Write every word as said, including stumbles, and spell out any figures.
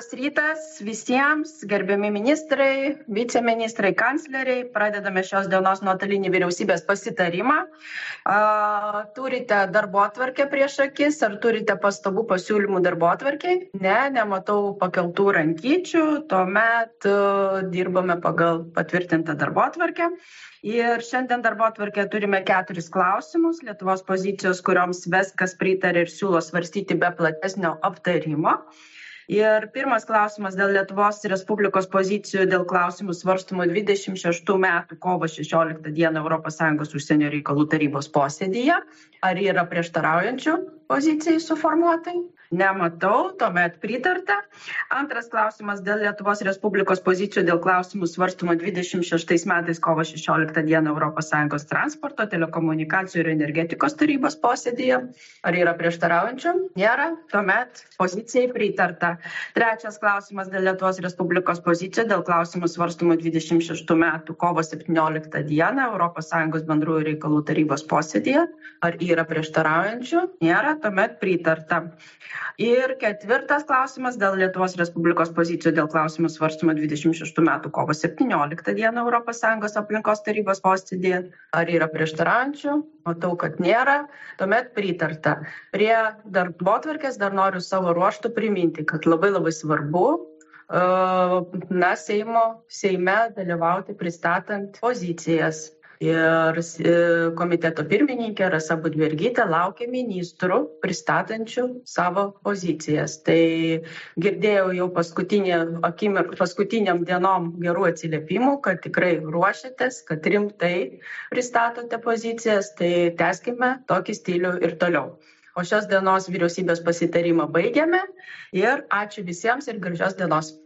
Labas rytas visiems, gerbiami ministrai, viceministrai, kancleriai. Pradedame šios dienos nuotolinį vyriausybės pasitarimą. A, turite darbotvarkę prieš akis, ar turite pastabų pasiūlymų darbotvarkiai? Ne, nematau pakeltų rankyčių, tuomet uh, dirbame pagal patvirtintą darbotvarkę. Ir šiandien darbotvarkėje turime keturis klausimus, Lietuvos pozicijos, kurioms Veskas pritarė ir siūlo svarstyti be platesnio aptarimo. Ir pirmas klausimas dėl Lietuvos Respublikos pozicijų dėl klausimų svarstumų dvidešimt šeštų metų kovo šešioliktą dieną Europos Sąjungos užsienio reikalų tarybos posėdyje. Ar yra prieštaraujančių pozicijai suformuotai? Nematau, tuomet pritarta. Antras klausimas dėl Lietuvos Respublikos pozicijų dėl klausimų svarstumų dvidešimt šeštais metais kovo šešioliktą dieną Europos Sąjungos transporto, telekomunikacijų ir energetikos tarybos posėdyje. Ar yra prieštaraujančių? Nėra, tuomet pozicijai pritarta. Trečias klausimas dėl Lietuvos Respublikos pozicijų dėl klausimų svarstumų dvidešimt šeštų metų kovo septynioliktą dieną Europos Sąjungos bendrųjų reikalų tarybos posėdyje. Ar yra prieštaraujančių? Nėra, tuomet pritarta. Ir ketvirtas klausimas dėl Lietuvos Respublikos pozicijų dėl klausimų svarstumų dvidešimt šeštų metų kovo septynioliktą dieną Europos Sąjungos aplinkos tarybos posėdyje. Ar yra prieštaraujančių? Matau, kad nėra. Tuomet pritarta. Prie darbotvarkės dar noriu savo ruožtu priminti, kad labai labai svarbu na, Seimo, Seime dalyvauti pristatant pozicijas. Ir komiteto pirmininkė Rasa Budbergytė laukia ministrų pristatančių savo pozicijas. Tai girdėjau jau paskutinė, akimir, paskutiniam dienom gerų atsiliepimų, kad tikrai ruošiatės, kad rimtai pristatote pozicijas, tai tęskime tokį stilių ir toliau. O šios dienos vyriausybės pasitarimą baigiame ir ačiū visiems ir gražios dienos.